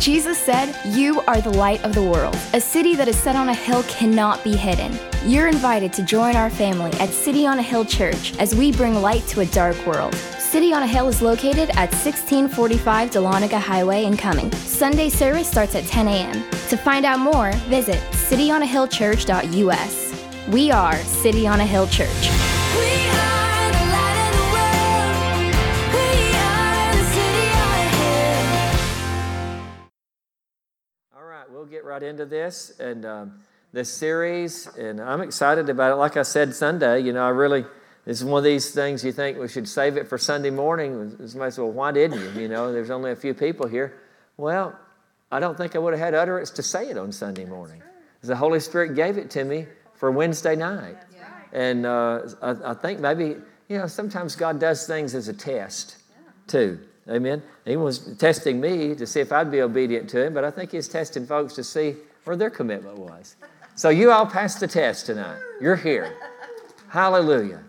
Jesus said, "You are the light of the world. A city that is set on a hill cannot be hidden." You're invited to join our family at City on a Hill Church as we bring light to a dark world. City on a Hill is located at 1645 Dahlonega Highway in Cumming. Sunday service starts at 10 a.m. To find out more, visit cityonahillchurch.us. We are City on a Hill Church. We'll get right into this and this series, and I'm excited about it. Like I said Sunday, this is one of these things you think we should save it for Sunday morning. Somebody said, well, why didn't you? There's only a few people here. Well, I don't think I would have had utterance to say it on Sunday morning. The Holy Spirit gave it to me for Wednesday night. And I think maybe, sometimes God does things as a test, too. Amen. He was testing me to see if I'd be obedient to Him, but I think He's testing folks to see where their commitment was. So you all passed the test tonight. You're here. Hallelujah.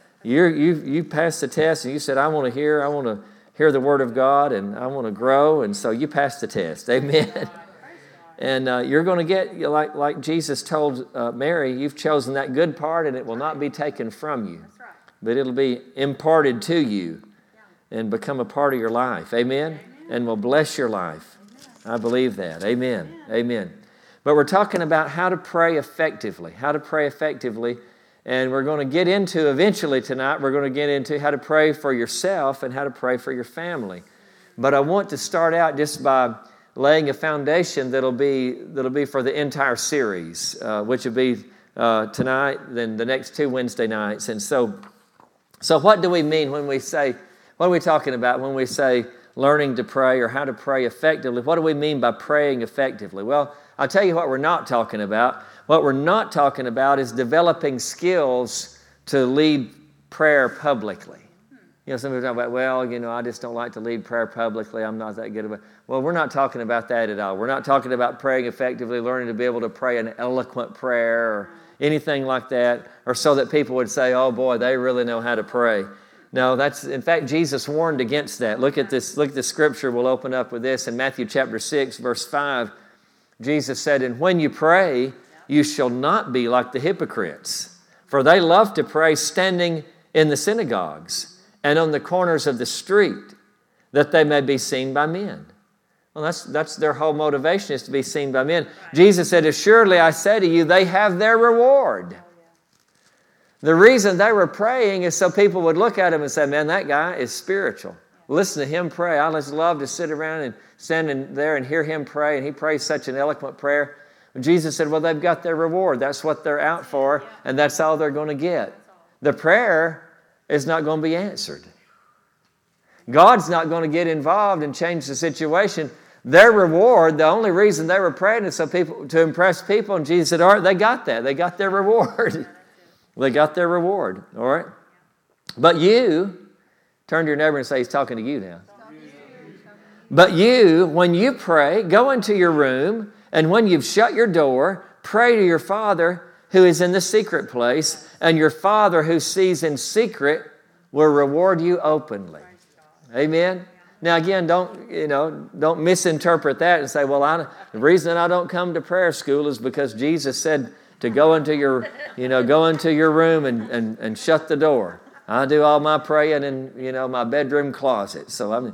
You passed the test, and you said, I want to hear the Word of God, and I want to grow, and so you passed the test. Amen. And you're going to get, like Jesus told Mary, you've chosen that good part, and it will not be taken from you, but it'll be imparted to you and become a part of your life. Amen? And will bless your life. I believe that. Amen. Amen. But we're talking about how to pray effectively. How to pray effectively. And we're going to get into, eventually tonight, we're going to get into how to pray for yourself and how to pray for your family. But I want to start out just by laying a foundation that'll be for the entire series, which will be tonight, then the next 2 Wednesday nights. And so what do we mean when we say, what are we talking about when we say learning to pray or how to pray effectively? What do we mean by praying effectively? Well, I'll tell you what we're not talking about. What we're not talking about is developing skills to lead prayer publicly. Some people talk about, I just don't like to lead prayer publicly. I'm not that good about it. Well, we're not talking about that at all. We're not talking about praying effectively, learning to be able to pray an eloquent prayer or anything like that, or so that people would say, oh boy, they really know how to pray. No, in fact, Jesus warned against that. Look at this scripture. We'll open up with this in Matthew chapter 6, verse 5. Jesus said, and when you pray, you shall not be like the hypocrites, for they love to pray standing in the synagogues and on the corners of the street, that they may be seen by men. Well, that's their whole motivation, is to be seen by men. Jesus said, assuredly I say to you, they have their reward. The reason they were praying is so people would look at him and say, man, that guy is spiritual. Listen to him pray. I just love to sit around and stand in there and hear him pray, and he prays such an eloquent prayer. And Jesus said, well, they've got their reward. That's what they're out for, and that's all they're going to get. The prayer is not going to be answered. God's not going to get involved and change the situation. Their reward, the only reason they were praying is to impress people, and Jesus said, all right, they got that. They got their reward. They got their reward, all right? But you, turn to your neighbor and say, he's talking to you now. But you, when you pray, go into your room, and when you've shut your door, pray to your Father who is in the secret place, and your Father who sees in secret will reward you openly. Amen? Now again, don't misinterpret that and say, well, the reason I don't come to prayer school is because Jesus said to go into your room and shut the door. I do all my praying in, my bedroom closet. So,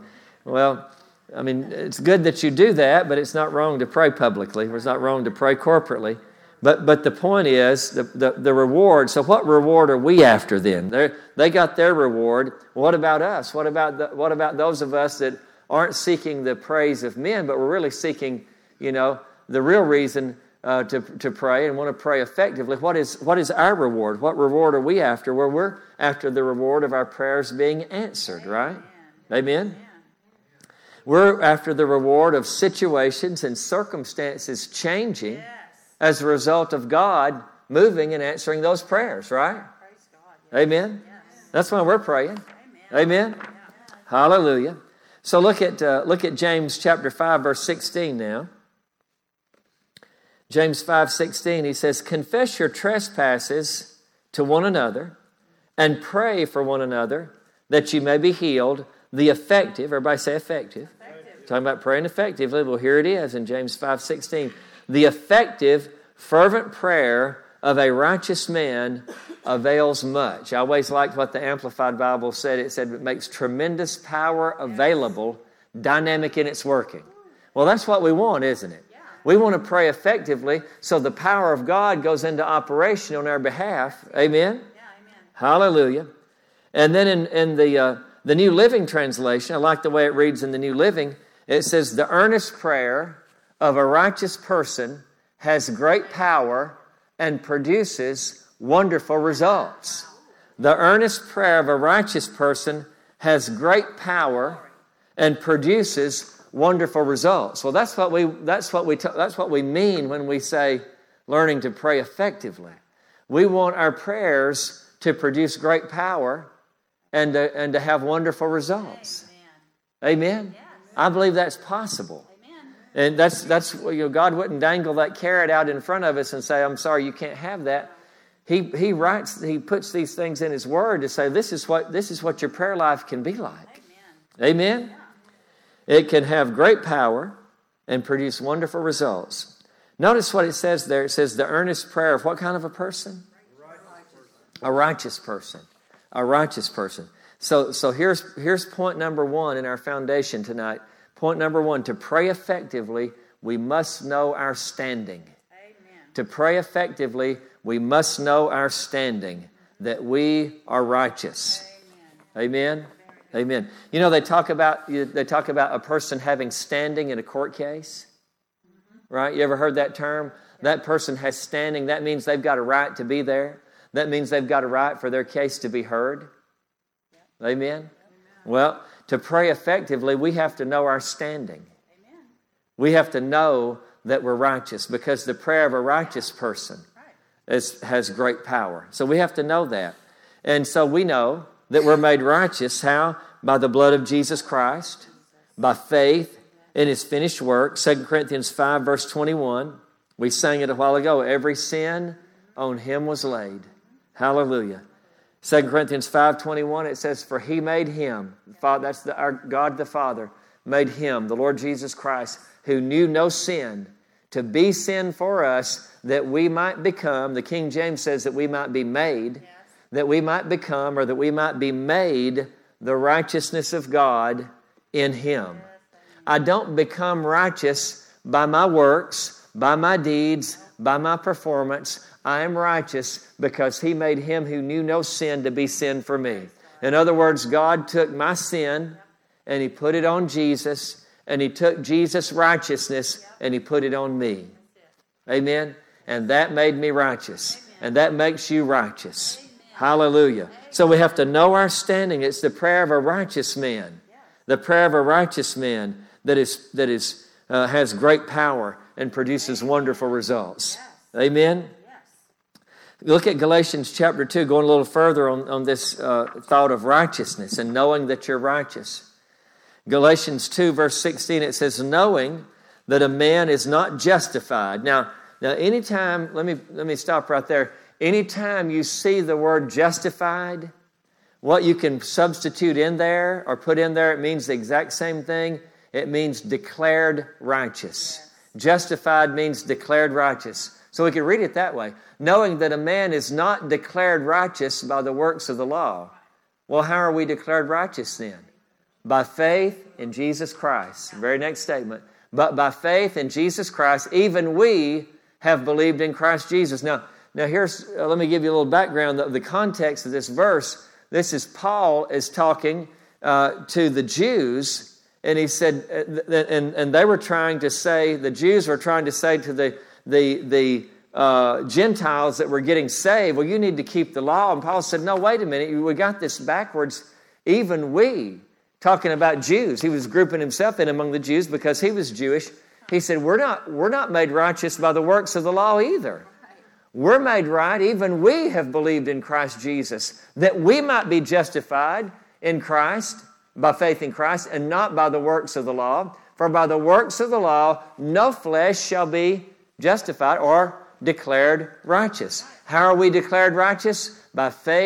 it's good that you do that, but it's not wrong to pray publicly. It's not wrong to pray corporately. But the point is the reward. So what reward are we after then? They got their reward. What about us? What about those of us that aren't seeking the praise of men, but we're really seeking, the real reason to pray and want to pray effectively? What is our reward? What reward are we after? Well, we're after the reward of our prayers being answered, right? Amen? We're after the reward of situations and circumstances changing as a result of God moving and answering those prayers, right? Praise God. Amen? Yes. That's why we're praying. Amen? Hallelujah. So look at James chapter 5, verse 16 now. James 5:16, he says, confess your trespasses to one another and pray for one another that you may be healed. The effective, everybody say effective. Talking about praying effectively. Well, here it is in James 5:16. The effective, fervent prayer of a righteous man avails much. I always liked what the Amplified Bible said. It said it makes tremendous power available, dynamic in its working. Well, that's what we want, isn't it? We want to pray effectively so the power of God goes into operation on our behalf. Amen? Hallelujah. And then in the New Living Translation, I like the way it reads in the New Living. It says, the earnest prayer of a righteous person has great power and produces wonderful results. The earnest prayer of a righteous person has great power and produces wonderful results. Well, that's what we mean when we say learning to pray effectively. We want our prayers to produce great power and to have wonderful results. Amen? Yes. I believe that's possible. Amen. And that's God wouldn't dangle that carrot out in front of us and say, I'm sorry, you can't have that. He puts these things in His Word to say, this is what your prayer life can be like. Amen? Yeah. It can have great power and produce wonderful results. Notice what it says there. It says the earnest prayer of what kind of a person? A righteous person. A righteous person. So here's point number one in our foundation tonight. Point number one, to pray effectively, we must know our standing. Amen. To pray effectively, we must know our standing, that we are righteous. Amen? Amen. You know, they talk about a person having standing in a court case. Right? You ever heard that term? That person has standing. That means they've got a right to be there. That means they've got a right for their case to be heard. Amen? Well, to pray effectively, we have to know our standing. We have to know that we're righteous, because the prayer of a righteous person has great power. So we have to know that. And so we know that we're made righteous. How? By the blood of Jesus Christ, by faith in His finished work. 2 Corinthians 5, verse 21. We sang it a while ago. Every sin on Him was laid. Hallelujah. 2 Corinthians 5:21, it says, for He made Him, that's our God the Father, made Him, the Lord Jesus Christ, who knew no sin, to be sin for us, that we might become, the King James says that we might be made, that we might become, or that we might be made the righteousness of God in Him. I don't become righteous by my works, by my deeds, by my performance. I am righteous because He made Him who knew no sin to be sin for me. In other words, God took my sin and He put it on Jesus, and He took Jesus' righteousness and He put it on me. Amen? And that made me righteous. And that makes you righteous. Hallelujah. So we have to know our standing. It's the prayer of a righteous man. The prayer of a righteous man that has great power and produces wonderful results. Amen? Look at Galatians chapter 2, going a little further on this thought of righteousness and knowing that you're righteous. Galatians 2, verse 16, it says, knowing that a man is not justified. Now anytime, let me stop right there. Anytime you see the word justified, what you can substitute in there or put in there, it means the exact same thing. It means declared righteous. Justified means declared righteous. So we can read it that way. Knowing that a man is not declared righteous by the works of the law. Well, how are we declared righteous then? By faith in Jesus Christ. Very next statement. But by faith in Jesus Christ, even we have believed in Christ Jesus. Now here's, let me give you a little background of the context of this verse. This is Paul is talking to the Jews, and he said, and they were trying to say, the Jews were trying to say to the Gentiles that were getting saved, well, you need to keep the law. And Paul said, no, wait a minute, we got this backwards. Even we, talking about Jews, he was grouping himself in among the Jews because he was Jewish. He said, we're not made righteous by the works of the law either. We're made right, even we have believed in Christ Jesus, that we might be justified in Christ, by faith in Christ, and not by the works of the law. For by the works of the law, no flesh shall be justified or declared righteous. How are we declared righteous? By faith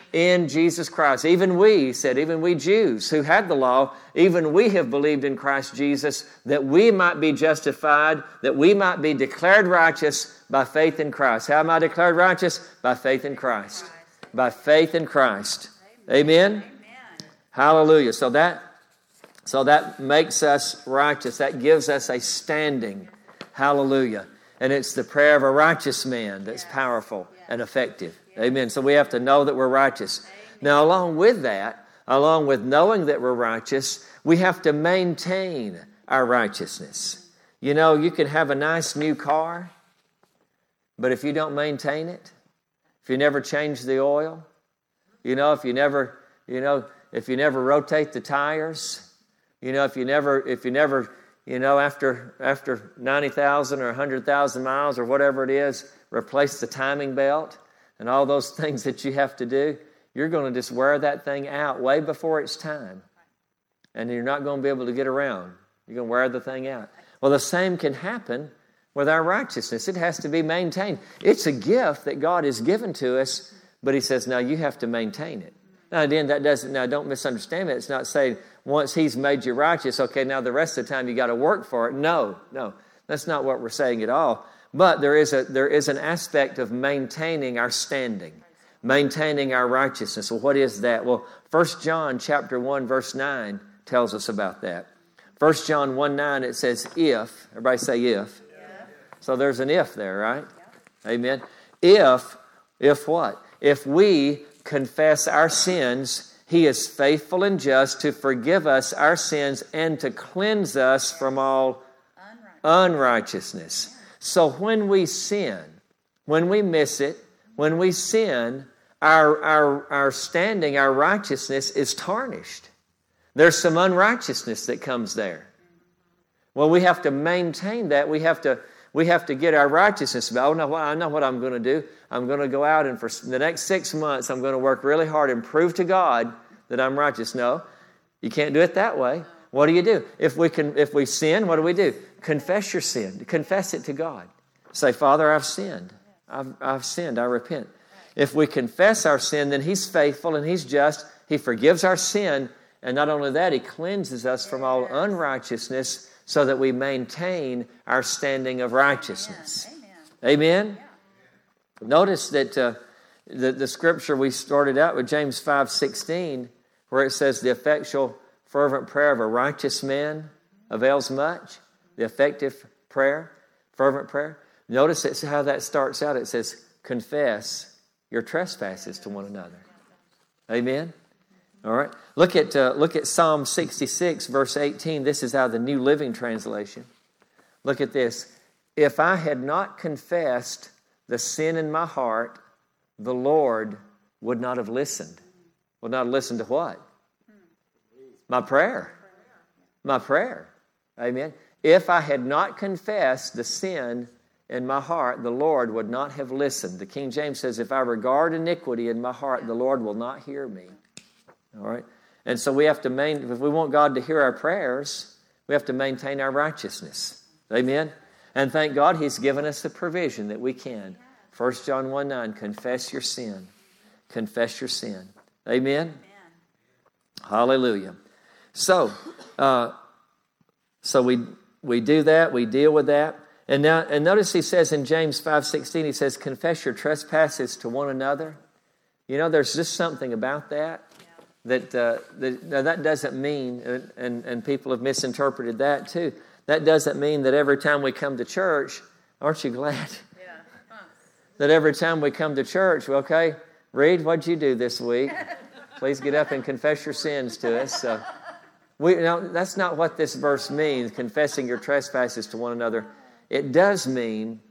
in Jesus Christ. Even we, he said, even we Jews who had the law, even we have believed in Christ Jesus that we might be justified, that we might be declared righteous by faith in Christ. How am I declared righteous? By faith in Christ. By faith in Christ. Amen? Hallelujah. So that makes us righteous. That gives us a standing. Hallelujah. And it's the prayer of a righteous man that's powerful and effective. Amen. So we have to know that we're righteous. Now, along with that, along with knowing that we're righteous, we have to maintain our righteousness. You know, you can have a nice new car, but if you don't maintain it, if you never change the oil, you know, if you never rotate the tires, you know, if you never, after 90,000 or 100,000 miles or whatever it is, replace the timing belt and all those things that you have to do, you're going to just wear that thing out way before it's time. And you're not going to be able to get around. You're going to wear the thing out. Well, the same can happen with our righteousness. It has to be maintained. It's a gift that God has given to us, but he says, now you have to maintain it. Now, again, don't misunderstand me. It's not saying once he's made you righteous, okay, now the rest of the time you got to work for it. No, that's not what we're saying at all. But there is an aspect of maintaining our standing, maintaining our righteousness. Well, what is that? Well, 1 John chapter 1, verse 9 tells us about that. 1 John 1:9, it says, if. Everybody say if. Yeah. So there's an if there, right? Yeah. Amen. If what? If we confess our sins, he is faithful and just to forgive us our sins and to cleanse us from all unrighteousness. So when we sin, when we miss it, when we sin, our standing, our righteousness is tarnished. There's some unrighteousness that comes there. Well, we have to maintain that. We have to get our righteousness back. Oh, no, I know what I'm going to do. I'm going to go out and for the next 6 months, I'm going to work really hard and prove to God that I'm righteous. No, you can't do it that way. What do? If we sin, what do? Confess your sin. Confess it to God. Say, Father, I've sinned. I've sinned. I repent. If we confess our sin, then he's faithful and he's just. He forgives our sin. And not only that, he cleanses us from all unrighteousness so that we maintain our standing of righteousness. Amen? Notice that the scripture we started out with, James 5:16, where it says, the effectual, fervent prayer of a righteous man avails much. The effective prayer, fervent prayer. Notice how that starts out. It says, confess your trespasses to one another. Amen? All right. Look at Psalm 66, verse 18. This is out of the New Living Translation. Look at this. If I had not confessed the sin in my heart, the Lord would not have listened. Would not have listened to what? My prayer. My prayer. Amen. If I had not confessed the sin in my heart, the Lord would not have listened. The King James says, if I regard iniquity in my heart, the Lord will not hear me. All right? And so we have to if we want God to hear our prayers, we have to maintain our righteousness. Amen? And thank God he's given us the provision that we can. 1 John 1:9, confess your sin. Confess your sin. Amen? Amen. Hallelujah. So we do that, we deal with that. And notice he says in James 5:16, he says, confess your trespasses to one another. You know, there's just something about that. That doesn't mean, and people have misinterpreted that too, that doesn't mean that every time we come to church, aren't you glad? Yeah. Huh. That every time we come to church, well, okay, Reed, what'd you do this week? Please get up and confess your sins to us. So that's not what this verse means, confessing your trespasses to one another. It does mean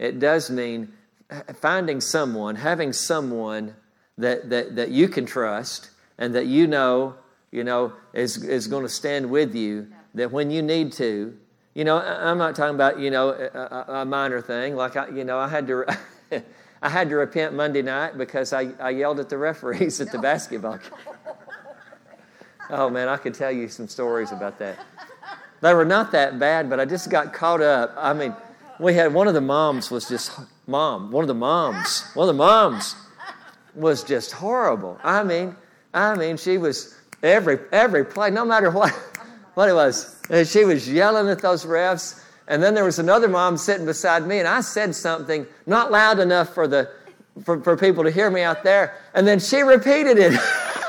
finding someone, having someone that you can trust, and that you know is going to stand with you, that when you need to, I'm not talking about, a minor thing. Like, I had to I had to repent Monday night because I yelled at the referees at the basketball game. Oh, man, I could tell you some stories about that. They were not that bad, but I just got caught up. I mean, we had one of the moms was just, one of the moms was just horrible. I mean, she was every play, no matter what it was. And she was yelling at those refs. And then there was another mom sitting beside me, and I said something not loud enough for people to hear me out there. And then she repeated it.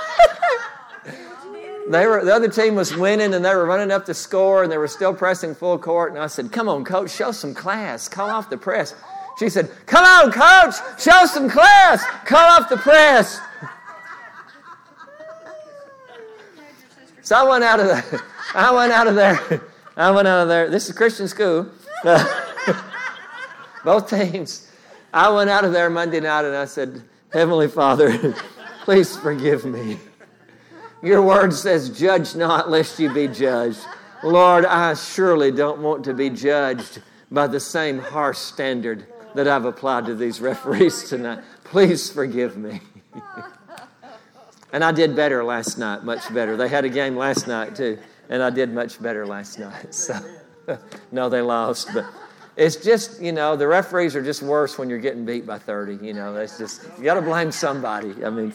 The other team was winning, and they were running up the score, and they were still pressing full court. And I said, "Come on, coach, show some class. Call off the press." She said, "Come on, coach, show some class. Call off the press." So I went out of there. This is Christian school. Both teams. I went out of there Monday night, and I said, "Heavenly Father, please forgive me. Your word says, 'Judge not, lest you be judged.' Lord, I surely don't want to be judged by the same harsh standard that I've applied to these referees tonight. Please forgive me." And I did better last night, much better. They had a game last night too, and I did much better last night. So, no, they lost, but it's just, the referees are just worse when you're getting beat by 30. It's just, you got to blame somebody. I mean,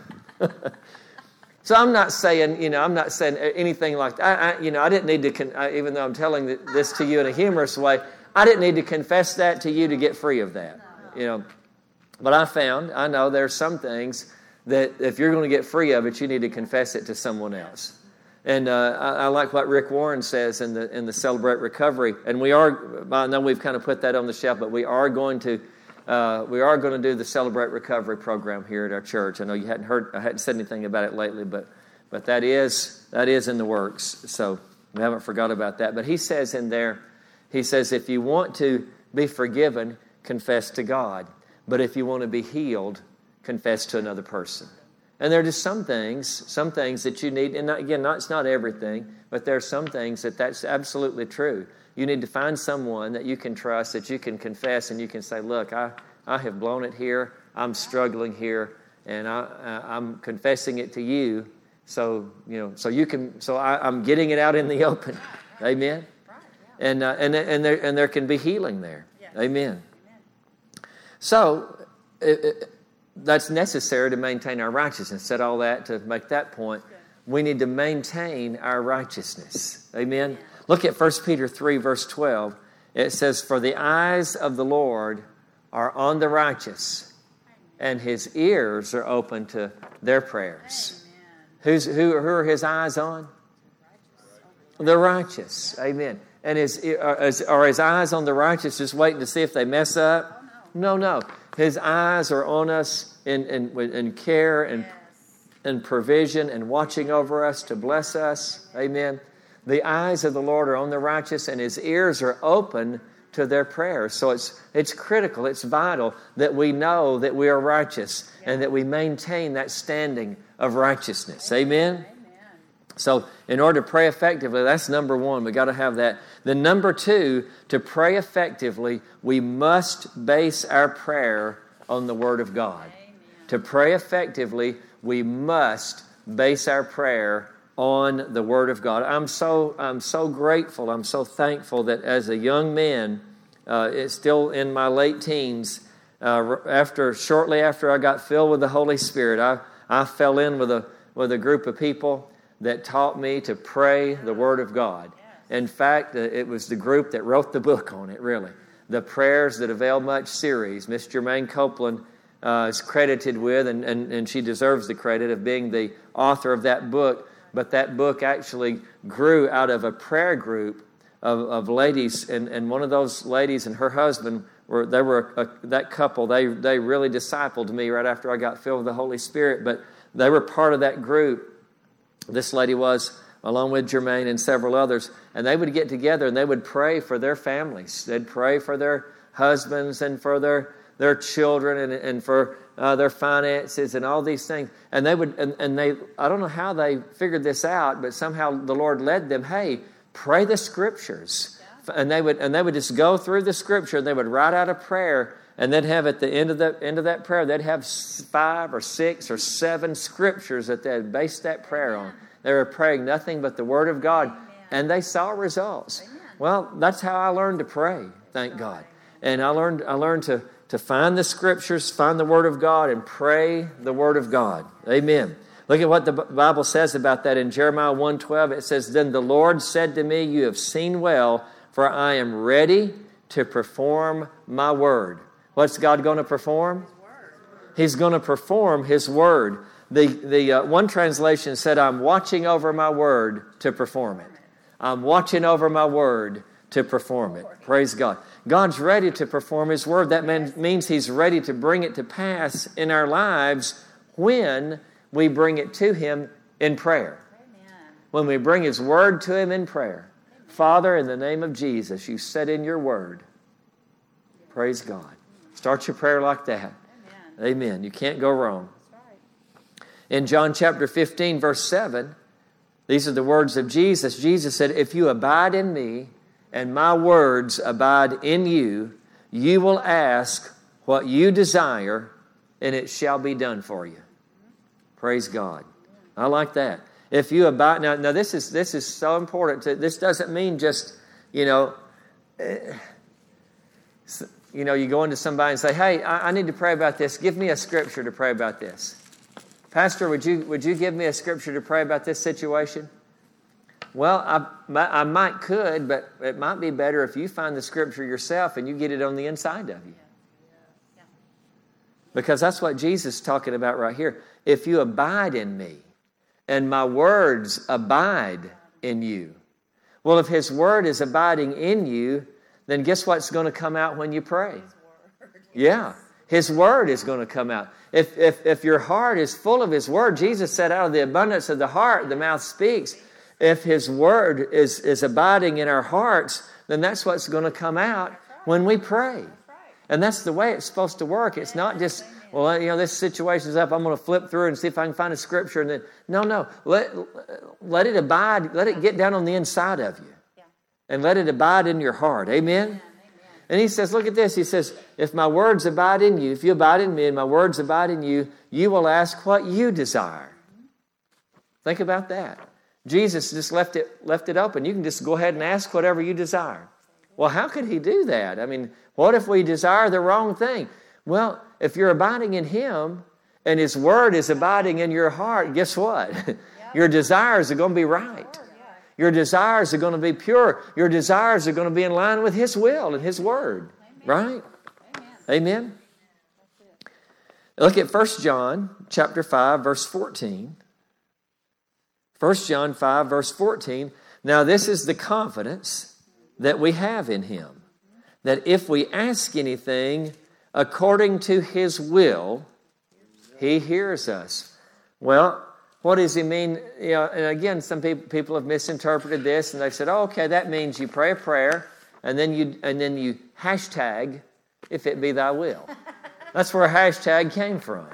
so I'm not saying anything like that. I didn't need to, even though I'm telling this to you in a humorous way, I didn't need to confess that to you to get free of that. But I know there's some things that if you're going to get free of it, you need to confess it to someone else. And I like what Rick Warren says in the Celebrate Recovery. And I know we've kind of put that on the shelf, but we are going to do the Celebrate Recovery program here at our church. I know you I hadn't said anything about it lately, but that is in the works. So we haven't forgot about that. But he says in there, if you want to be forgiven, confess to God. But if you want to be healed, confess to another person. And there are just some things that you need. And again, it's not everything, but there are some things that's absolutely true. You need to find someone that you can trust, that you can confess, and you can say, "Look, I have blown it here. I'm struggling here, and I'm confessing it to you. So I'm getting it out in the open." Amen. And there can be healing there. Amen. So that's necessary to maintain our righteousness. Said all that to make that point. We need to maintain our righteousness. Amen. Look at 1 Peter 3, verse 12. It says, "For the eyes of the Lord are on the righteous, and His ears are open to their prayers." Who are His eyes on? The righteous. Amen. And are His eyes on the righteous just waiting to see if they mess up? No. His eyes are on us in care and provision and watching over us to bless us. Amen. The eyes of the Lord are on the righteous, and His ears are open to their prayers. So it's critical, it's vital that we know that we are righteous and that we maintain that standing of righteousness. Amen? So in order to pray effectively, that's number one. We've got to have that. Then number two, to pray effectively, we must base our prayer on the Word of God. Amen. To pray effectively, we must base our prayer on the Word of God. I'm so grateful. I'm so thankful that as a young man, it's still in my late teens, shortly after I got filled with the Holy Spirit, I fell in with a group of people that taught me to pray the Word of God. In fact, it was the group that wrote the book on it, really. The Prayers That Avail Much series. Miss Jermaine Copeland is credited with, and she deserves the credit of being the author of that book. But that book actually grew out of a prayer group of ladies, and one of those ladies and her husband, that couple, they really discipled me right after I got filled with the Holy Spirit. But they were part of that group. This lady was, along with Jermaine and several others, and they would get together and they would pray for their families. They'd pray for their husbands and for their children and for their finances and all these things. And they I don't know how they figured this out, but somehow the Lord led them, hey, pray the Scriptures. And they would just go through the Scripture and they would write out a prayer, and they'd have at the end of that prayer, they'd have 5 or 6 or 7 Scriptures that they'd base that prayer on. They were praying nothing but the Word of God, and they saw results. Well, that's how I learned to pray, thank God. And I learned to find the Scriptures, find the Word of God, and pray the Word of God. Amen. Look at what the Bible says about that in Jeremiah 1:12. It says, "Then the Lord said to me, you have seen well, for I am ready to perform my word." What's God going to perform? He's going to perform His word. The one translation said, "I'm watching over my word to perform it." I'm watching over my word to perform it. Praise God. God's ready to perform His word. That means He's ready to bring it to pass in our lives when we bring it to Him in prayer. Amen. When we bring His word to Him in prayer. Amen. Father, in the name of Jesus, you said in your word. Praise God. Start your prayer like that. Amen. Amen. You can't go wrong. That's right. In John chapter 15, verse 7, these are the words of Jesus. Jesus said, "If you abide in me and my words abide in you, you will ask what you desire, and it shall be done for you." Praise God. I like that. If you abide, now this is so important. This doesn't mean just, you go into somebody and say, "Hey, I need to pray about this. Give me a scripture to pray about this." "Pastor, would you give me a scripture to pray about this situation?" Well, I could, but it might be better if you find the scripture yourself and you get it on the inside of you. Because that's what Jesus is talking about right here. If you abide in me and my words abide in you. Well, if His word is abiding in you, then guess what's going to come out when you pray? Yeah, His word is going to come out. If your heart is full of His word, Jesus said, out of the abundance of the heart, the mouth speaks. If His word is abiding in our hearts, then that's what's going to come out when we pray. And that's the way it's supposed to work. It's not just, well, this situation's up, I'm going to flip through and see if I can find a scripture. And then, no. Let it abide. Let it get down on the inside of you. And let it abide in your heart. Amen? And He says, look at this. He says, if my words abide in you, if you abide in me and my words abide in you, you will ask what you desire. Think about that. Jesus just left it open. You can just go ahead and ask whatever you desire. Well, how could He do that? I mean, what if we desire the wrong thing? Well, if you're abiding in Him and His word is abiding in your heart, guess what? Your desires are going to be right. Your desires are going to be pure. Your desires are going to be in line with His will and His word. Right? Amen? Look at 1 John chapter 5, verse 14. 1 John 5, verse 14. Now this is the confidence that we have in Him, that if we ask anything according to His will, He hears us. Well, what does He mean? And again, some people have misinterpreted this, and they've said, "Oh, okay, that means you pray a prayer, and then you hashtag, if it be Thy will." That's where a hashtag came from.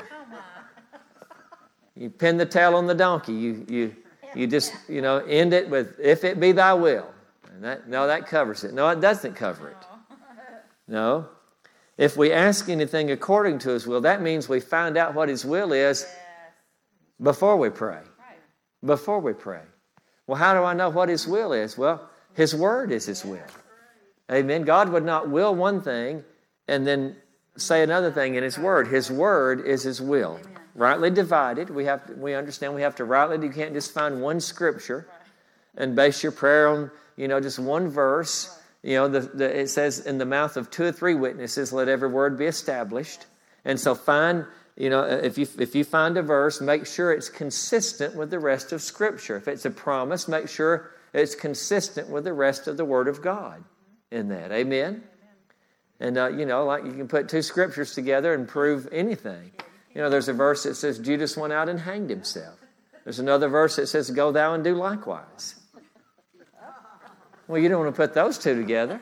You pin the tail on the donkey. You just end it with, "If it be Thy will." And that covers it. No, it doesn't cover it. No. If we ask anything according to His will, that means we find out what His will is before we pray. Before we pray. Well, how do I know what His will is? Well, His word is His will. Amen. God would not will one thing and then say another thing in His word. His word is His will. Rightly divided. We understand we have to rightly. You can't just find one scripture and base your prayer on just one verse. It says, in the mouth of 2 or 3 witnesses, let every word be established. And so find, if you find a verse, make sure it's consistent with the rest of Scripture. If it's a promise, make sure it's consistent with the rest of the Word of God in that. Amen? And, like you can put 2 scriptures together and prove anything. There's a verse that says Judas went out and hanged himself. There's another verse that says, "Go thou and do likewise." Well, you don't want to put those 2 together.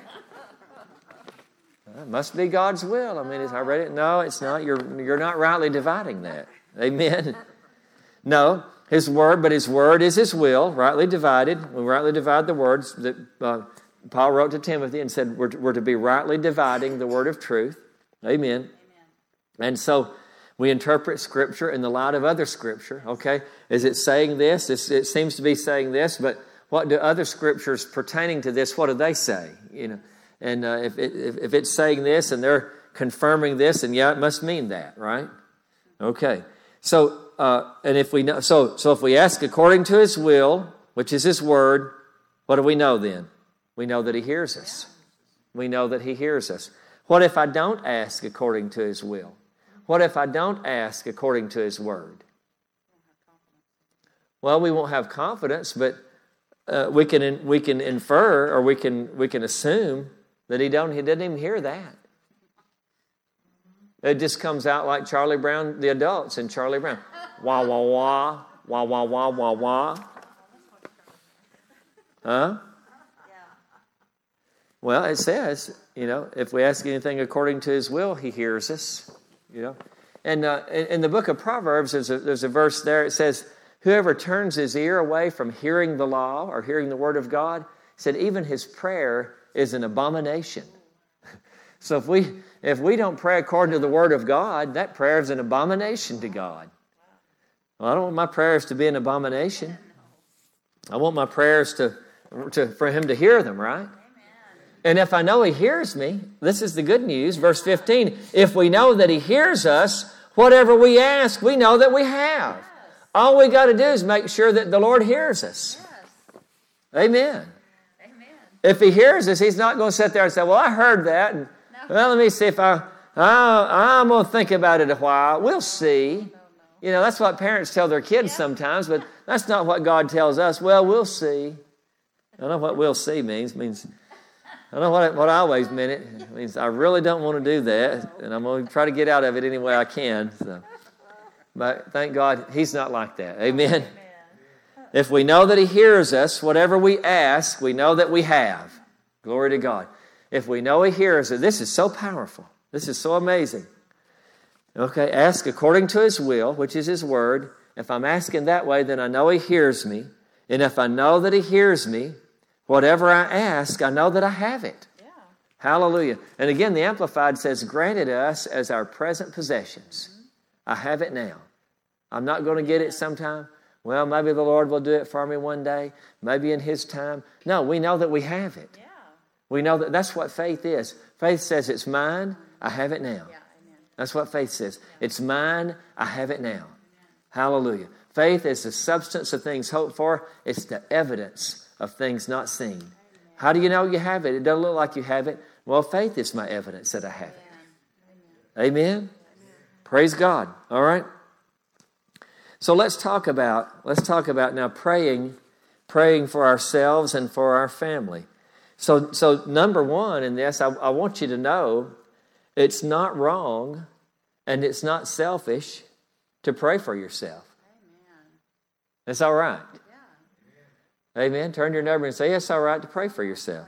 It must be God's will. I mean, I read it. No, it's not. You're not rightly dividing that. Amen. No, His word, but His word is His will, rightly divided. We rightly divide the words that Paul wrote to Timothy and said we're to be rightly dividing the word of truth. Amen. And so we interpret Scripture in the light of other Scripture. Okay, is it saying this? It seems to be saying this, but what do other Scriptures pertaining to this? What do they say? And if it's saying this, and they're confirming this, and yeah, it must mean that, right? Okay. So, and if we know, so if we ask according to His will, which is His word, what do we know then? We know that He hears us. We know that He hears us. What if I don't ask according to His will? What if I don't ask according to His word? Well, we won't have confidence, but we can infer, or we can assume that He didn't even hear that. It just comes out like Charlie Brown, the adults in Charlie Brown. Wah, wah, wah, wah, wah, wah, wah, wah. Huh? Well, it says, if we ask anything according to His will, He hears us, And in the book of Proverbs, there's a verse there. It says, whoever turns his ear away from hearing the law or hearing the word of God, said even his prayer is an abomination. So if we don't pray according to the word of God, that prayer is an abomination to God. Well, I don't want my prayers to be an abomination. I want my prayers for Him to hear them, right? And if I know He hears me, this is the good news. Verse 15, if we know that He hears us, whatever we ask, we know that we have. All we got to do is make sure that the Lord hears us. Amen. If He hears us, He's not going to sit there and say, well, I heard that. And, well, let me see if I'm going to think about it a while. We'll see. That's what parents tell their kids sometimes, but that's not what God tells us. Well, we'll see. I don't know what we'll see means. I don't know what I always meant it. It means I really don't want to do that, and I'm going to try to get out of it any way I can. So. But thank God He's not like that. Amen? If we know that He hears us, whatever we ask, we know that we have. Glory to God. If we know He hears us, this is so powerful. This is so amazing. Okay, ask according to His will, which is His word. If I'm asking that way, then I know He hears me. And if I know that He hears me, whatever I ask, I know that I have it. Yeah. Hallelujah. And again, the Amplified says, granted us as our present possessions. I have it now. I'm not going to get it sometime. Well, maybe the Lord will do it for me one day. Maybe in His time. No, we know that we have it. Yeah. We know that that's what faith is. Faith says it's mine, I have it now. Yeah, that's what faith says. It's mine, I have it now. Amen. Hallelujah. Faith is the substance of things hoped for. It's the evidence of things not seen. Amen. How do you know you have it? It doesn't look like you have it. Well, faith is my evidence that I have it. Amen. Amen. Praise God. All right. So let's talk about now praying for ourselves and for our family. So number one in this, I want you to know it's not wrong and it's not selfish to pray for yourself. Amen. It's all right. Yeah. Amen. Turn to your neighbor and say, it's all right to pray for yourself.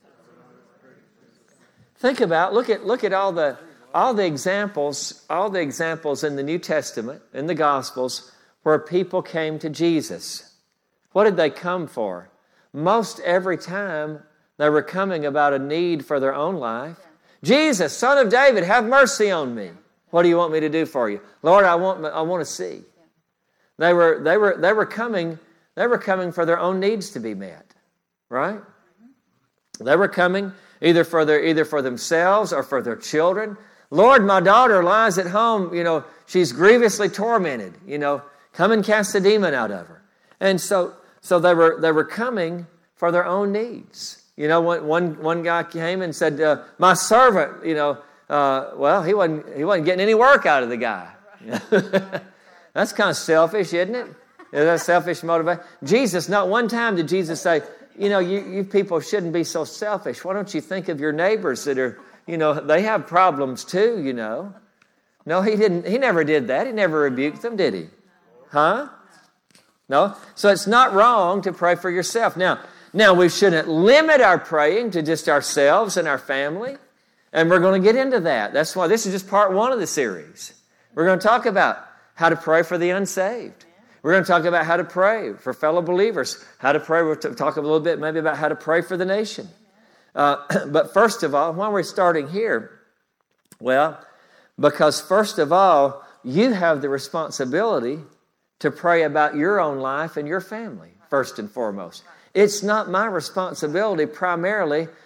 Think about, look at all the examples in the New Testament, in the Gospels, where people came to Jesus. What did they come for? Most every time they were coming about a need for their own life. Jesus, Son of David, have mercy on me. What do you want me to do for you? Lord, I want to see. They were coming for their own needs to be met. Right? They were coming either for themselves or for their children. Lord, my daughter lies at home, she's grievously tormented, come and cast the demon out of her. And so they were coming for their own needs. One guy came and said, my servant, he wasn't getting any work out of the guy. That's kind of selfish, isn't it? Is that selfish motivation? Jesus, not one time did Jesus say, you people shouldn't be so selfish. Why don't you think of your neighbors that are, they have problems too, No, He didn't. He never did that. He never rebuked them, did He? Huh? No? So it's not wrong to pray for yourself. Now, we shouldn't limit our praying to just ourselves and our family. And we're going to get into that. That's why this is just part one of the series. We're going to talk about how to pray for the unsaved. We're going to talk about how to pray for fellow believers. How to pray. We'll talk a little bit maybe about how to pray for the nation. But first of all, why are we starting here? Well, because first of all, you have the responsibility to pray about your own life and your family, first and foremost. It's not my responsibility primarily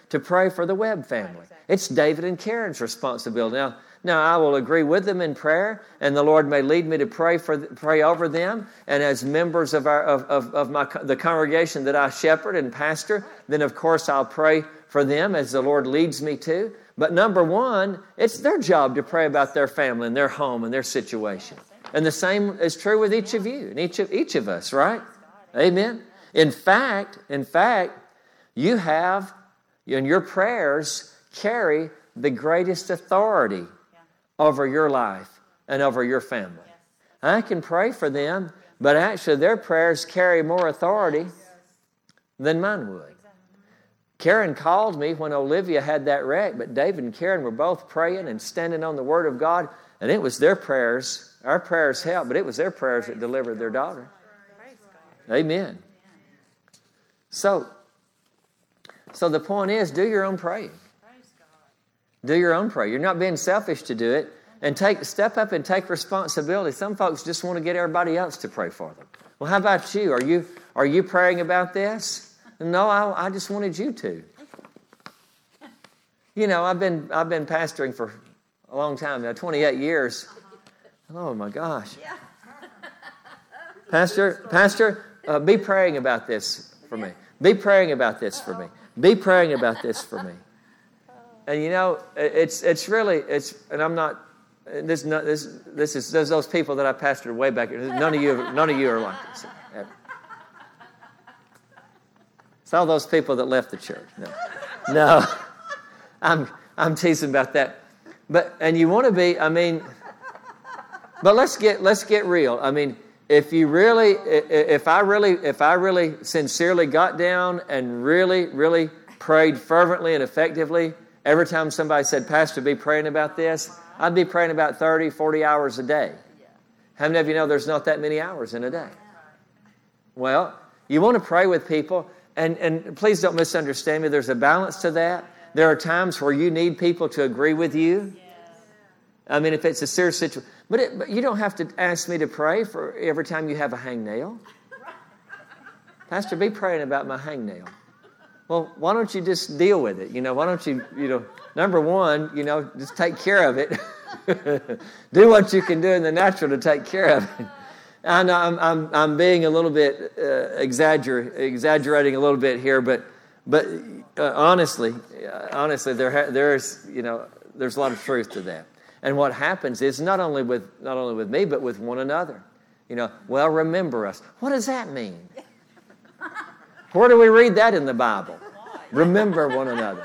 to pray for the Webb family. It's David and Karen's responsibility. Now I will agree with them in prayer, and the Lord may lead me to pray over them. And as members of the congregation that I shepherd and pastor, then of course I'll pray for them as the Lord leads me to. But number one, it's their job to pray about their family and their home and their situation. And the same is true with each of you and each of us, right? Amen. In fact, you have, and your prayers carry the greatest authority over your life and over your family. I can pray for them, but actually their prayers carry more authority than mine would. Karen called me when Olivia had that wreck, but David and Karen were both praying and standing on the Word of God, and it was their prayers. Our prayers helped, but it was their prayers that delivered their daughter. Amen. So the point is, do your own praying. Do your own prayer. You're not being selfish to do it. And step up and take responsibility. Some folks just want to get everybody else to pray for them. Well, how about you? Are you praying about this? No, I just wanted you to. You know, I've been pastoring for a long time now, 28 years. Oh my gosh. Pastor, be praying about this for me. Be praying about this for me. Be praying about this for me. And you know, it's really, and I'm not. This is those people that I pastored way back. None of you are like this. It's all those people that left the church. No, I'm teasing about that. And you want to be. I mean, but let's get real. I mean, if I really sincerely got down and really prayed fervently and effectively, every time somebody said, "Pastor, be praying about this," I'd be praying about 30, 40 hours a day. How many of you know there's not that many hours in a day? Well, you want to pray with people, and please don't misunderstand me. There's a balance to that. There are times where you need people to agree with you. I mean, if it's a serious situation. But you don't have to ask me to pray for every time you have a hangnail. Pastor, be praying about my hangnail. Well, why don't you just deal with it? Why don't you, number one, just take care of it. Do what you can do in the natural to take care of it. I know I'm being a little bit exaggerating a little bit here, but honestly, there's a lot of truth to that. And what happens is not only with me, but with one another. Well, remember us. What does that mean? Where do we read that in the Bible? Remember one another.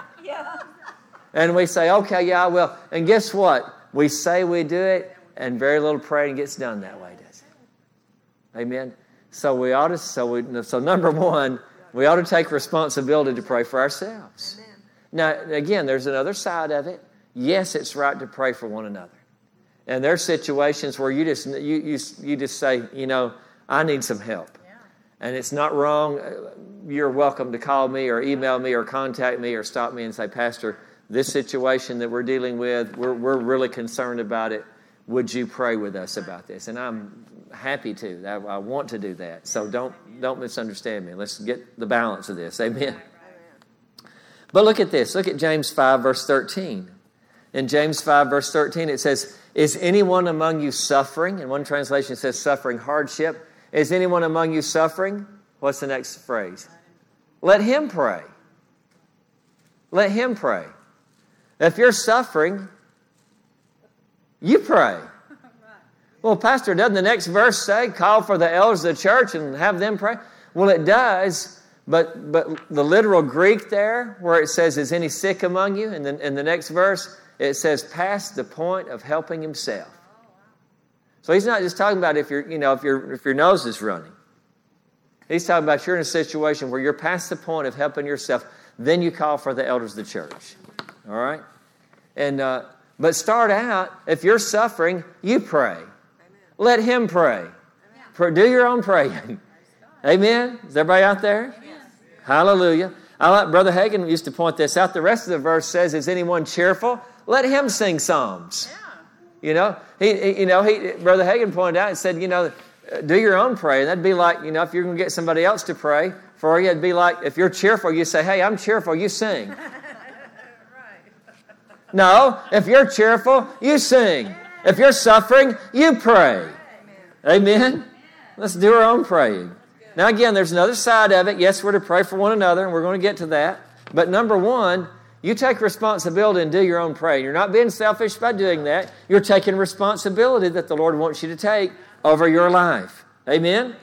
And we say, okay, yeah, I will. And guess what? We say we do it, and very little praying gets done that way, does it? Amen? So number one, we ought to take responsibility to pray for ourselves. Now, again, there's another side of it. Yes, it's right to pray for one another. And there are situations where you just say, I need some help. And it's not wrong. You're welcome to call me or email me or contact me or stop me and say, Pastor, this situation that we're dealing with, we're really concerned about it. Would you pray with us about this? And I'm happy to. I want to do that. So don't misunderstand me. Let's get the balance of this. Amen. But look at this. Look at James 5, verse 13. In James 5, verse 13, it says, is anyone among you suffering? In one translation, it says suffering hardship. Is anyone among you suffering? What's the next phrase? Let him pray. Let him pray. If you're suffering, you pray. Well, Pastor, doesn't the next verse say, call for the elders of the church and have them pray? Well, it does, but the literal Greek there, where it says, is any sick among you? And then in the next verse, it says, past the point of helping himself. So he's not just talking about if your nose is running. He's talking about you're in a situation where you're past the point of helping yourself. Then you call for the elders of the church. All right? And but start out, if you're suffering, you pray. Amen. Let him pray. Do your own praying. Amen? Is everybody out there? Yes. Hallelujah. Brother Hagin used to point this out. The rest of the verse says, is anyone cheerful? Let him sing psalms. Yeah. Brother Hagin pointed out and said, do your own praying. That'd be like, if you're going to get somebody else to pray for you, it'd be like, if you're cheerful, you say, hey, I'm cheerful, you sing. No, if you're cheerful, you sing. If you're suffering, you pray. Amen? Let's do our own praying. Now again, there's another side of it. Yes, we're to pray for one another, and we're going to get to that. But number one, you take responsibility and do your own praying. You're not being selfish by doing that. You're taking responsibility that the Lord wants you to take over your life. Amen?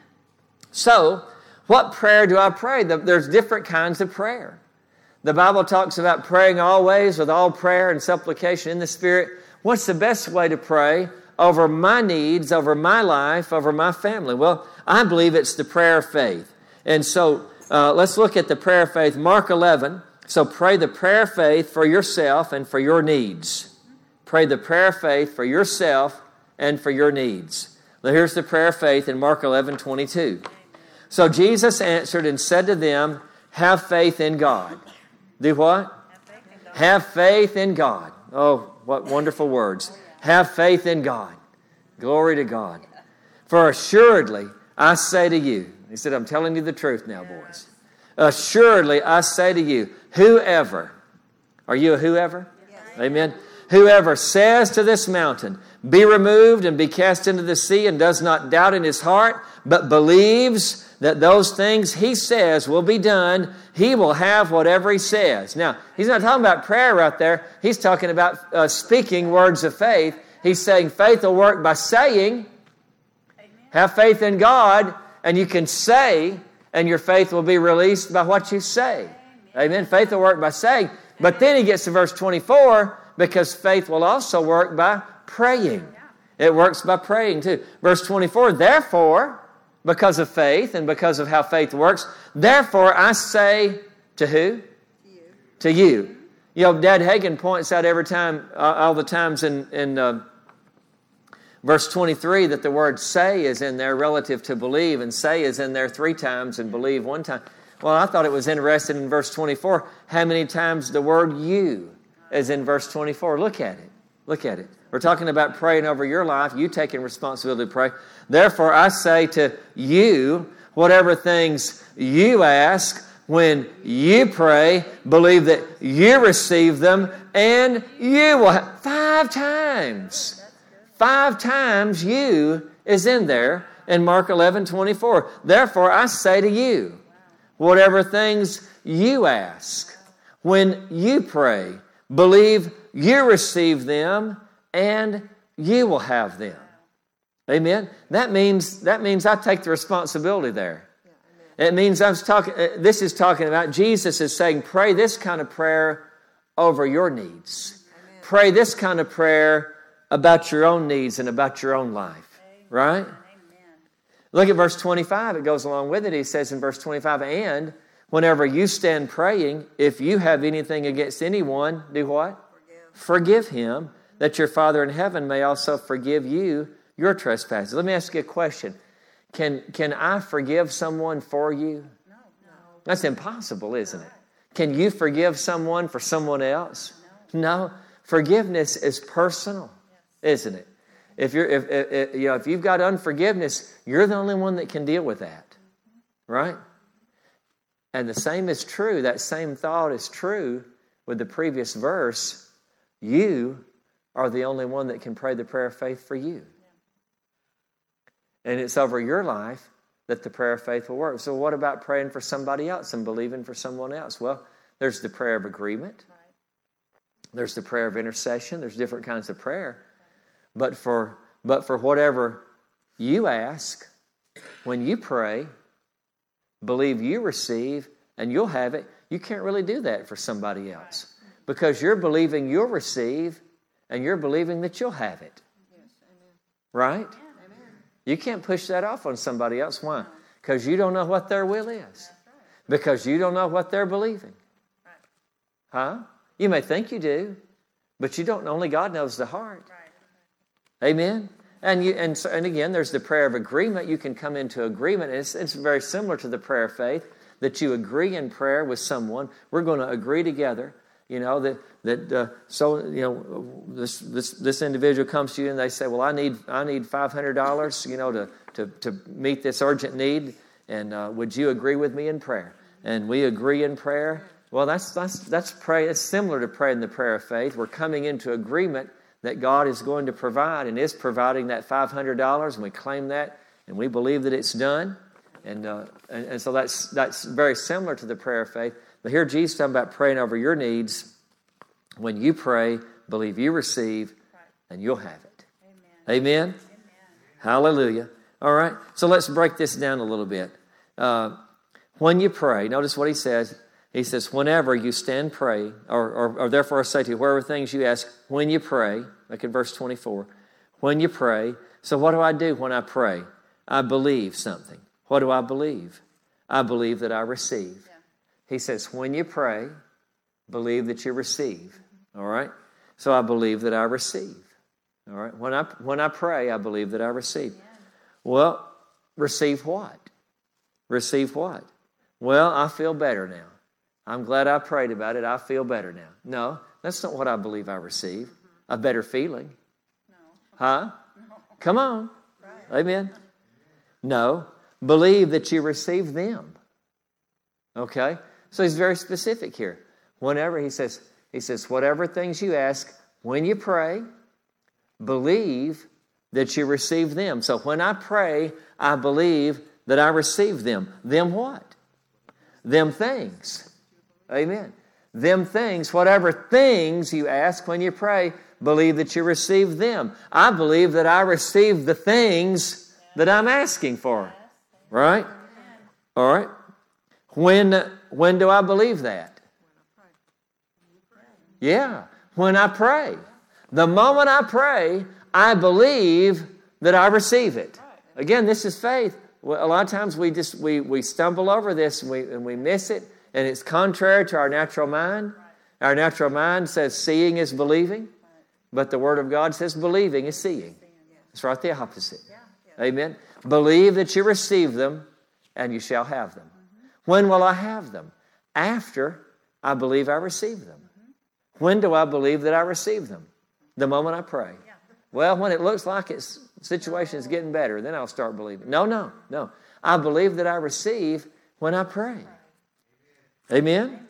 So, what prayer do I pray? There's different kinds of prayer. The Bible talks about praying always with all prayer and supplication in the Spirit. What's the best way to pray over my needs, over my life, over my family? Well, I believe it's the prayer of faith. And so let's look at the prayer of faith. Mark 11. So pray the prayer of faith for yourself and for your needs. Pray the prayer of faith for yourself and for your needs. Now here's the prayer of faith in Mark 11:22. So Jesus answered and said to them, have faith in God. Do what? Have faith in God. Oh, what wonderful words. Have faith in God. Glory to God. For assuredly, I say to you, he said, I'm telling you the truth now, boys. Assuredly, I say to you, whoever, are you a whoever? Yes. Amen. Whoever says to this mountain, be removed and be cast into the sea, and does not doubt in his heart, but believes that those things he says will be done, he will have whatever he says. Now, he's not talking about prayer right there. He's talking about speaking words of faith. He's saying faith will work by saying, have faith in God, and you can say, and your faith will be released by what you say. Amen. Faith will work by saying. But then he gets to verse 24, because faith will also work by praying. It works by praying too. Verse 24, therefore, because of faith and because of how faith works, therefore I say to who? To you. You know, Dad Hagin points out every time, all the times in verse 23 that the word say is in there relative to believe, and say is in there 3 times and believe 1 time. Well, I thought it was interesting in verse 24 how many times the word you is in verse 24. Look at it. Look at it. We're talking about praying over your life, you taking responsibility to pray. Therefore, I say to you, whatever things you ask, when you pray, believe that you receive them, and you will have 5 times. 5 times you is in there in Mark 11:24. Therefore, I say to you, whatever things you ask, when you pray, believe you receive them, and you will have them. Amen. That means I take the responsibility there. It means this is talking about, Jesus is saying, pray this kind of prayer over your needs. Amen. Pray this kind of prayer about your own needs and about your own life. Amen. Right? Amen. Look at verse 25. It goes along with it. He says in verse 25, and whenever you stand praying, if you have anything against anyone, do what? Forgive him, that your Father in heaven may also forgive you your trespasses. Let me ask you a question. Can I forgive someone for you? No. That's impossible, isn't it? Can you forgive someone for someone else? No. Forgiveness is personal, isn't it? If you've got unforgiveness, you're the only one that can deal with that, right? And the same is true. That same thought is true with the previous verse. You are the only one that can pray the prayer of faith for you. And it's over your life that the prayer of faith will work. So what about praying for somebody else and believing for someone else? Well, there's the prayer of agreement. There's the prayer of intercession. There's different kinds of prayer. But for whatever you ask, when you pray, believe you receive, and you'll have it. You can't really do that for somebody else. Because you're believing you'll receive, and you're believing that you'll have it. Yes, amen. Right? Yeah, amen. You can't push that off on somebody else. Why? Because you don't know what their will is. Right. Because you don't know what they're believing. Right. Huh? You may think you do, but you don't. Only God knows the heart. Right. Amen? And again, there's the prayer of agreement. You can come into agreement. It's very similar to the prayer of faith, that you agree in prayer with someone. We're going to agree together. You know, this individual comes to you and they say, well, I need $500, you know, to meet this urgent need. And would you agree with me in prayer? And we agree in prayer. Well, that's pray. It's similar to praying the prayer of faith. We're coming into agreement that God is going to provide and is providing that $500, and we claim that, and we believe that it's done. And so that's very similar to the prayer of faith. But here Jesus is talking about praying over your needs. When you pray, believe you receive, and you'll have it. Amen? Amen? Hallelujah. All right, so let's break this down a little bit. When you pray, notice what he says. He says, whenever you stand pray, or therefore I say to you, wherever things you ask, when you pray, like in verse 24, when you pray. So what do I do when I pray? I believe something. What do I believe? I believe that I receive. Yeah. He says, when you pray, believe that you receive. All right? So I believe that I receive. All right? When I pray, I believe that I receive. Yeah. Well, receive what? Receive what? Well, I feel better now. I'm glad I prayed about it. I feel better now. No, that's not what I believe I receive. A better feeling. No. Huh? No. Come on. Right. Amen. No. Believe that you receive them. Okay? So he's very specific here. Whenever he says, whatever things you ask, when you pray, believe that you receive them. So when I pray, I believe that I receive them. Them what? Them things. Amen. Them things, whatever things you ask when you pray, believe that you receive them. I believe that I receive the things that I'm asking for. Right? All right. When do I believe that? Yeah, when I pray. The moment I pray, I believe that I receive it. Again, this is faith. A lot of times we stumble over this and we miss it, and it's contrary to our natural mind. Our natural mind says seeing is believing, but the Word of God says believing is seeing. It's right the opposite. Amen. Believe that you receive them, and you shall have them. When will I have them? After I believe I receive them. When do I believe that I receive them? The moment I pray. Well, when it looks like its situation is getting better, then I'll start believing. No. I believe that I receive when I pray. Amen? Amen.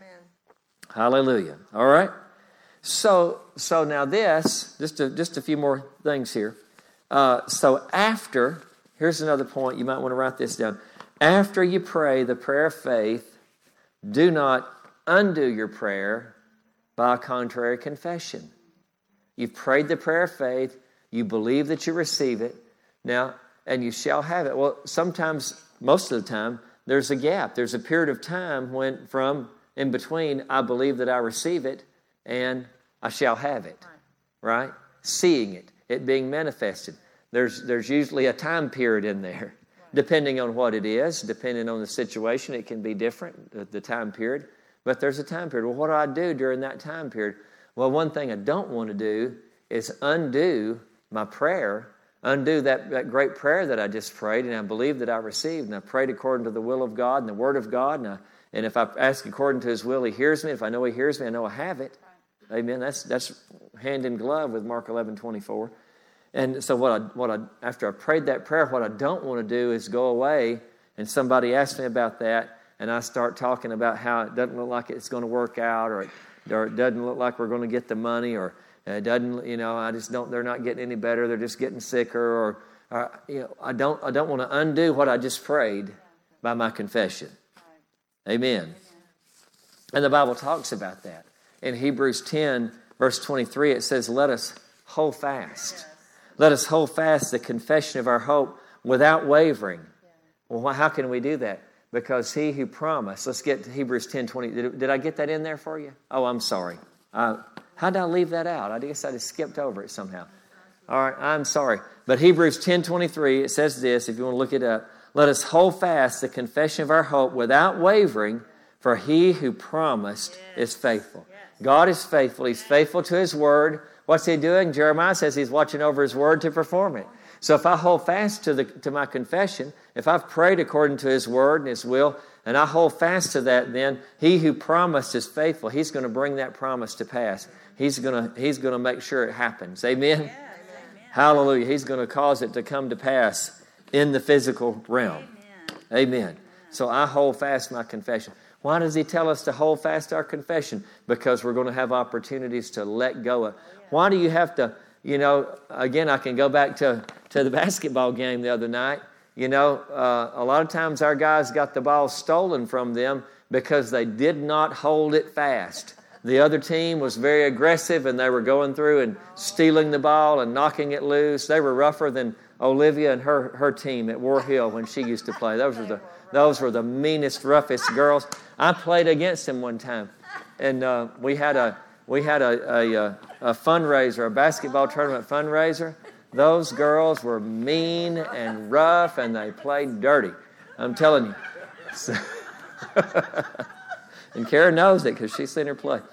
Hallelujah. All right. So now this, just a few more things here. So after, here's another point. You might want to write this down. After you pray the prayer of faith, do not undo your prayer by a contrary confession. You've prayed the prayer of faith. You believe that you receive it. Now, and you shall have it. Well, sometimes, most of the time, there's a gap. There's a period of time when from in between I believe that I receive it and I shall have it. Right? Seeing it being manifested. There's usually a time period in there. Depending on what it is, depending on the situation, it can be different, the time period. But there's a time period. Well, what do I do during that time period? Well, one thing I don't want to do is undo my prayer, undo that great prayer that I just prayed, and I believe that I received, and I prayed according to the will of God and the Word of God, and if I ask according to His will, He hears me. If I know He hears me, I know I have it. Amen. That's hand in glove with Mark 11:24. And so after I prayed that prayer, what I don't want to do is go away and somebody asks me about that, and I start talking about how it doesn't look like it's going to work out, or it doesn't look like we're going to get the money, or it doesn't, I just don't. They're not getting any better. They're just getting sicker, or I don't want to undo what I just prayed by my confession. Amen. And the Bible talks about that in Hebrews 10, verse 23. It says, "Let us hold fast." Let us hold fast the confession of our hope without wavering. Well, how can we do that? Because He who promised, let's get to Hebrews 10:20. Did I get that in there for you? Oh, I'm sorry. How did I leave that out? I guess I just skipped over it somehow. All right, I'm sorry. But Hebrews 10:23, it says this, if you want to look it up. Let us hold fast the confession of our hope without wavering, for He who promised is faithful. God is faithful. He's faithful to His Word. What's He doing? Jeremiah says He's watching over His Word to perform it. So if I hold fast to my confession, if I've prayed according to His Word and His will, and I hold fast to that, then He who promised is faithful. He's going to bring that promise to pass. He's going to make sure it happens. Amen? Yes. Hallelujah. He's going to cause it to come to pass in the physical realm. Amen. So I hold fast my confession. Why does he tell us to hold fast our confession? Because we're going to have opportunities to let go of. Why do you have to, again, I can go back to the basketball game the other night. A lot of times our guys got the ball stolen from them because they did not hold it fast. The other team was very aggressive, and they were going through and stealing the ball and knocking it loose. They were rougher than Olivia and her team at War Hill when she used to play. Those were the meanest, roughest girls. I played against them one time, and we had a fundraiser, a basketball tournament fundraiser. Those girls were mean and rough, and they played dirty. I'm telling you. So, and Karen knows it because she's seen her play.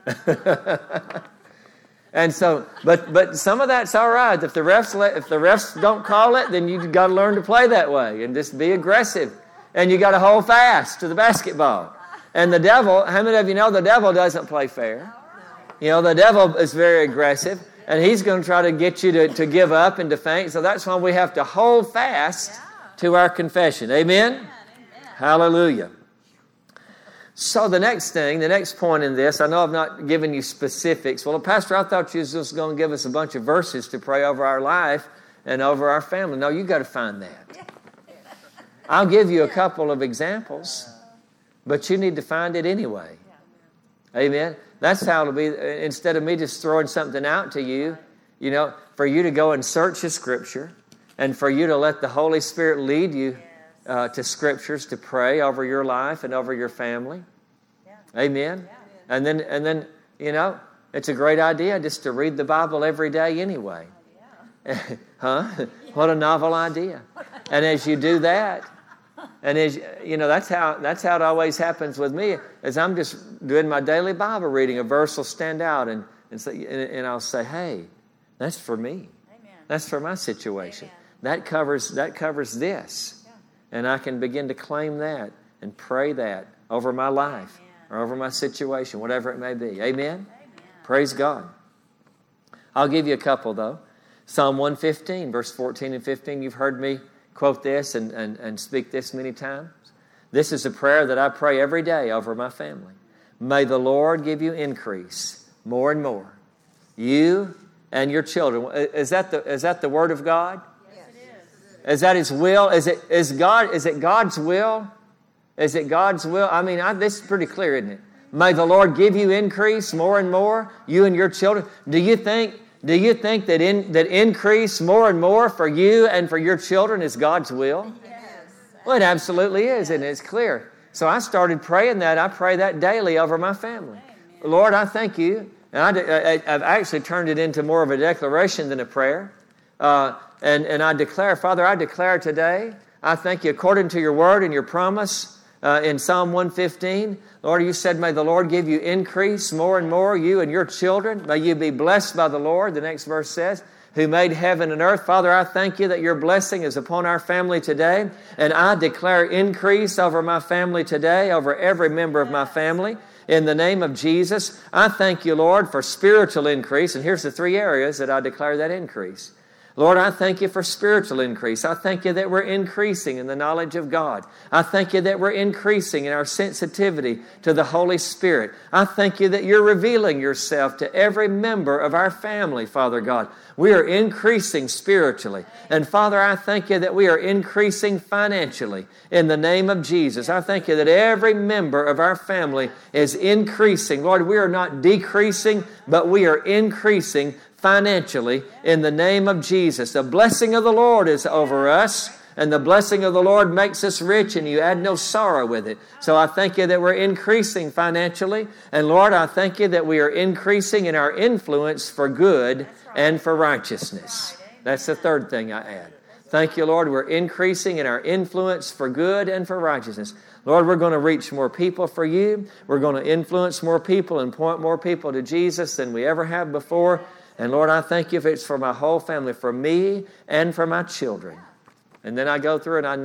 And so, but some of that's all right. If the refs don't call it, then you got to learn to play that way and just be aggressive. And you got to hold fast to the basketball. And the devil, how many of you know the devil doesn't play fair? The devil is very aggressive, and he's going to try to get you to give up and to faint. So that's why we have to hold fast to our confession. Amen? Hallelujah. So the next point in this, I know I've not given you specifics. Well, Pastor, I thought you was just going to give us a bunch of verses to pray over our life and over our family. No, you got to find that. I'll give you a couple of examples, but you need to find it anyway. Amen? That's how it'll be. Instead of me just throwing something out to you, for you to go and search the Scripture and for you to let the Holy Spirit lead you to Scriptures to pray over your life and over your family. Amen? And then, it's a great idea just to read the Bible every day anyway. Huh? What a novel idea. And as you do that, and as that's how it always happens with me. As I'm just doing my daily Bible reading, a verse will stand out, and I'll say, "Hey, that's for me. Amen. That's for my situation. Amen. That covers this," and I can begin to claim that and pray that over my life or over my situation, whatever it may be. Amen. Amen. Praise God. I'll give you a couple though. Psalm 115, verse 14 and 15. You've heard me quote this and speak this many times. This is a prayer that I pray every day over my family. May the Lord give you increase more and more. You and your children. Is that the word of God? Yes, it is. Is that His will? Is it God's will? Is it God's will? I mean, this is pretty clear, isn't it? May the Lord give you increase more and more, you and your children. Do you think that increase more and more for you and for your children is God's will? Yes. Well, it absolutely is, and it's clear. So I started praying that. I pray that daily over my family. Amen. Lord, I thank you. And I've actually turned it into more of a declaration than a prayer. And I declare, Father, I declare today, I thank you according to your word and your promise in Psalm 115. Lord, you said, may the Lord give you increase more and more, you and your children. May you be blessed by the Lord, the next verse says, who made heaven and earth. Father, I thank you that your blessing is upon our family today. And I declare increase over my family today, over every member of my family. In the name of Jesus, I thank you, Lord, for spiritual increase. And here's the three areas that I declare that increase. Lord, I thank you for spiritual increase. I thank you that we're increasing in the knowledge of God. I thank you that we're increasing in our sensitivity to the Holy Spirit. I thank you that you're revealing yourself to every member of our family, Father God. We are increasing spiritually. And Father, I thank you that we are increasing financially in the name of Jesus. I thank you that every member of our family is increasing. Lord, we are not decreasing, but we are increasing financially in the name of Jesus. The blessing of the Lord is over us, and the blessing of the Lord makes us rich, and you add no sorrow with it. So I thank you that we're increasing financially, and Lord, I thank you that we are increasing in our influence for good and for righteousness. That's the third thing I add. Thank you, Lord, we're increasing in our influence for good and for righteousness. Lord, we're going to reach more people for you. We're going to influence more people and point more people to Jesus than we ever have before. And Lord, I thank you if it's for my whole family, for me and for my children. And then I go through and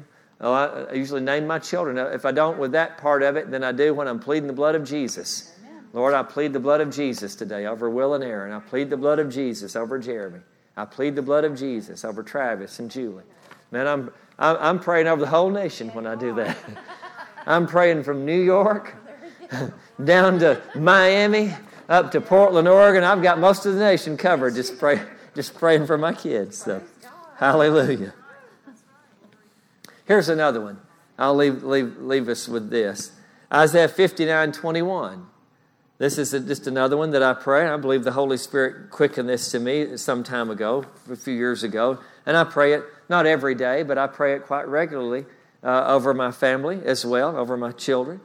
I usually name my children. If I don't with that part of it, then I do when I'm pleading the blood of Jesus. Amen. Lord, I plead the blood of Jesus today over Will and Aaron. I plead the blood of Jesus over Jeremy. I plead the blood of Jesus over Travis and Julie. Man, I'm praying over the whole nation when I do that. I'm praying from New York down to Miami, up to Portland, Oregon. I've got most of the nation covered just praying for my kids. So, hallelujah. Here's another one. I'll leave us with this. Isaiah 59:21. This is just another one that I pray. I believe the Holy Spirit quickened this to me some time ago, a few years ago. And I pray it, not every day, but I pray it quite regularly over my family as well, over my children.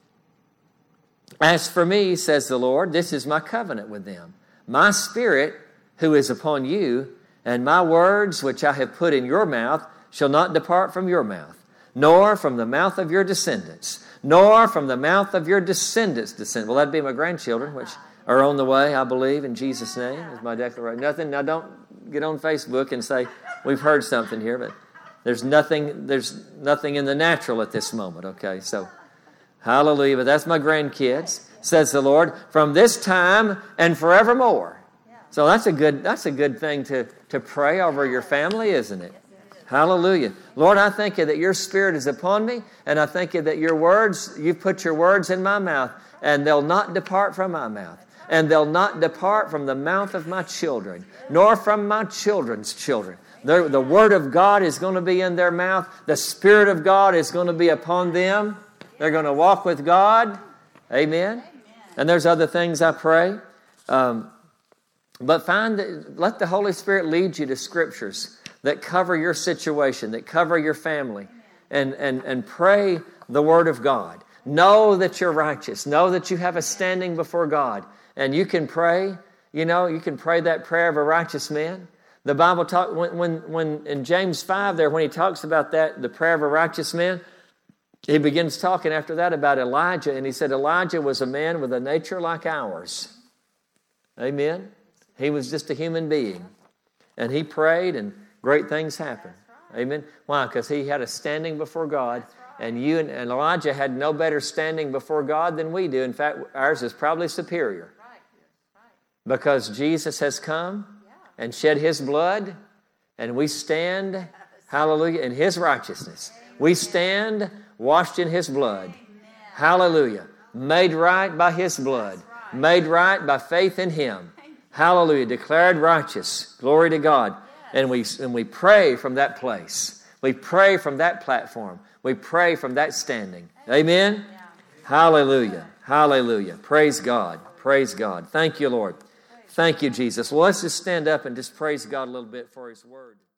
As for me, says the Lord, this is my covenant with them. My Spirit, who is upon you, and my words which I have put in your mouth shall not depart from your mouth, nor from the mouth of your descendants, nor from the mouth of your descendants. Well, that'd be my grandchildren, which are on the way, I believe, in Jesus' name, is my declaration. Now, don't get on Facebook and say, we've heard something here, but there's nothing in the natural at this moment, okay? So, hallelujah. But that's my grandkids, says the Lord, from this time and forevermore. So that's a good thing to pray over your family, isn't it? Hallelujah. Lord, I thank you that your Spirit is upon me, and I thank you that your words, you've put your words in my mouth, and they'll not depart from my mouth. And they'll not depart from the mouth of my children, nor from my children's children. The Word of God is going to be in their mouth. The Spirit of God is going to be upon them. They're going to walk with God. Amen. And there's other things I pray. But let the Holy Spirit lead you to scriptures that cover your situation, that cover your family, and pray the Word of God. Know that you're righteous. Know that you have a standing before God. And you can pray, you can pray that prayer of a righteous man. The Bible when in James 5 there, when he talks about that, the prayer of a righteous man, he begins talking after that about Elijah, and he said Elijah was a man with a nature like ours. Amen? He was just a human being. And he prayed, and great things happened. Amen? Why? Because he had a standing before God, and you and Elijah had no better standing before God than we do. In fact, ours is probably superior. Because Jesus has come and shed His blood, and we stand, hallelujah, in His righteousness. We stand washed in His blood. Hallelujah. Made right by His blood. Made right by faith in Him. Hallelujah. Declared righteous. Glory to God. And we pray from that place. We pray from that platform. We pray from that standing. Amen? Hallelujah. Hallelujah. Praise God. Praise God. Thank you, Lord. Thank you, Jesus. Well, let's just stand up and just praise God a little bit for His Word.